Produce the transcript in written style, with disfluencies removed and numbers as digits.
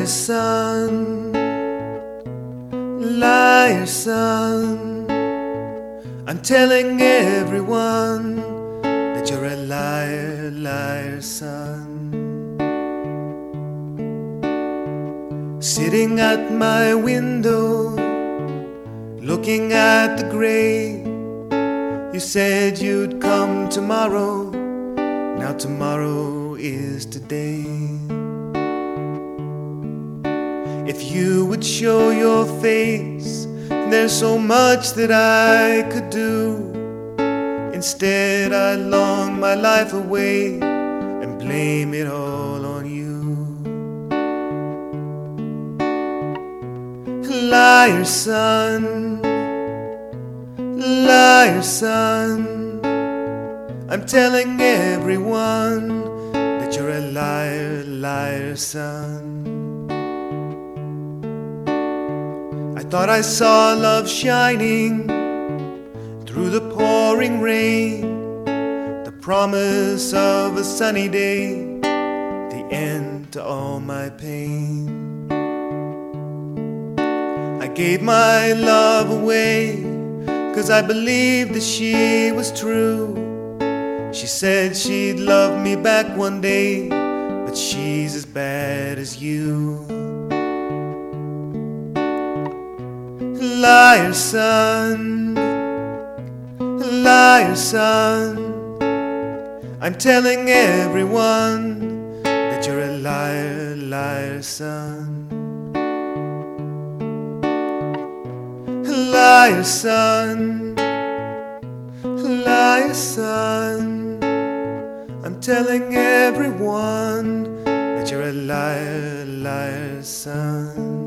Liar son, liar son, I'm telling everyone that you're a liar, liar son. Sitting at my window, looking at the gray, you said you'd come tomorrow, now tomorrow is today. If you would show your face, there's so much that I could do. Instead I long my life away and blame it all on you. Liar son, liar son, I'm telling everyone that you're a liar, liar son. I thought I saw love shining through the pouring rain, the promise of a sunny day, the end to all my pain. I gave my love away 'cause I believed that she was true. She said she'd love me back one day, but she's as bad as you. Liar son, liar son, I'm telling everyone that you're a liar, liar son. Liar son, liar son, I'm telling everyone that you're a liar, liar son.